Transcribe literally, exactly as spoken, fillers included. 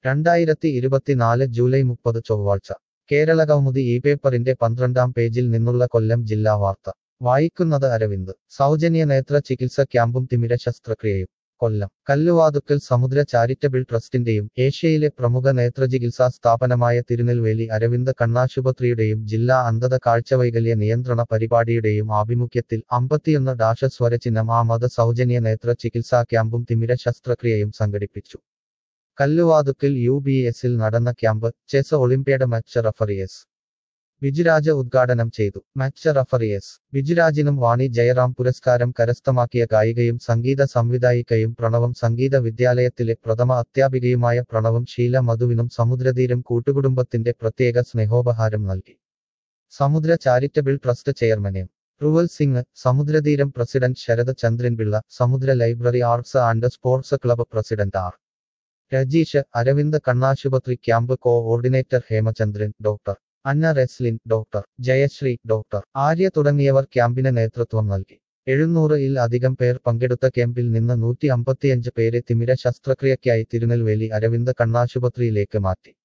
രണ്ടായിരത്തി ഇരുപത്തിനാല് ജൂലൈ മുപ്പത് ചൊവ്വാഴ്ച കേരളകൗമുദി ഈ പേപ്പറിന്റെ പന്ത്രണ്ടാം പേജിൽ നിന്നുള്ള കൊല്ലം ജില്ലാ വാർത്ത വായിക്കുന്നത് അരവിന്ദ് സൗജന്യ നേത്ര ചികിത്സ ക്യാമ്പും തിമിര ശസ്ത്രക്രിയയും കൊല്ലം കല്ലുവാതുക്കൽ സമുദ്ര ചാരിറ്റബിൾ ട്രസ്റ്റിന്റെയും ഏഷ്യയിലെ പ്രമുഖ നേത്രചികിത്സാ സ്ഥാപനമായ തിരുനെൽവേലി അരവിന്ദ് കണ്ണാശുപത്രിയുടെയും ജില്ലാ അന്ധത കാഴ്ചവൈകല്യ നിയന്ത്രണ പരിപാടിയുടെയും ആഭിമുഖ്യത്തിൽ അമ്പത്തിയൊന്ന് ഡാഷ സ്വരചിഹ്നം ആമത് സൗജന്യ നേത്ര ചികിത്സാ ക്യാമ്പും തിമിര ശസ്ത്രക്രിയയും സംഘടിപ്പിച്ചു കല്ലുവാതുക്കൽ യു ബി എസിൽ നടന്ന camp chess olympiad match referee S Bijuraj ഉദ്ഘാടനം ചെയ്തു മാച്ച് റഫറി എസ് ബിജുരാജിനും വാണി ജയറാം പുരസ്കാരം കരസ്ഥമാക്കിയ ഗായികയും സംഗീത സംവിധായികയും പ്രണവം സംഗീത വിദ്യാലയത്തിലെ പ്രഥമ അധ്യാപികയുമായ പ്രണവം ഷീല മധുവിനും സമുദ്രതീരം കൂട്ടുകുടുംബത്തിന്റെ പ്രത്യേക സ്നേഹോപഹാരം നൽകി Samudra charitable trust chairman M Ruval Singh സമുദ്രതീരം president Sarath Chandranpillai Samudra library arts and sports club president R Rajeesh Aravind കണ്ണാശുപത്രി camp coordinator Hemachandran doctor Anna Reslin doctor Jayasree doctor Arya തുടങ്ങിയവർ ക്യാമ്പിന് നേതൃത്വം നൽകി എഴുന്നൂറ് ഇൽ അധികം പേർ പങ്കെടുത്ത ക്യാമ്പിൽ നിന്ന് നൂറ്റി അമ്പത്തിയഞ്ച് പേരെ തിമിര ശസ്ത്രക്രിയയ്ക്കായി തിരുനെൽവേലി അരവിന്ദ് കണ്ണാശുപത്രിയിലേക്ക് മാറ്റി